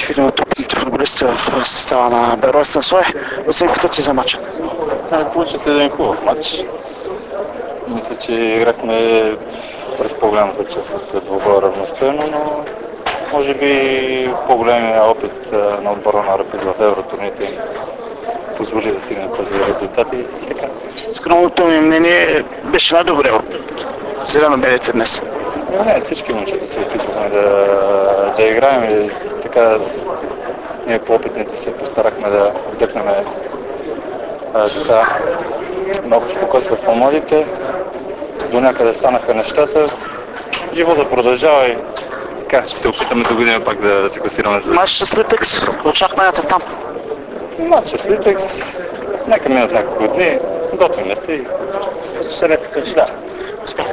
беше един от опитните футболисти в състава на Бероес на Слой. Оценката ти за матча? Получи се един хубав матч. Мисля, че играхме през по-голямата част от двобоя равностойно, но може би по-големия опит на отбора на Рапид в евротурните им позволи да стигнат тези резултати. Скромното ми мнение беше най-добре от зелено-белите днес. Не, всички момчета се опитвахме да играем и така ние по-опитните се постарахме да вдъхнем така много спокойствие в по-младите. До някъде станаха нещата. Живота продължава и така ще се опитаме до година пак да се класираме. Матч с Литекс, очакванията там. Матч с Литекс, нека минат няколко дни, готвим се и ще не приключи. Да.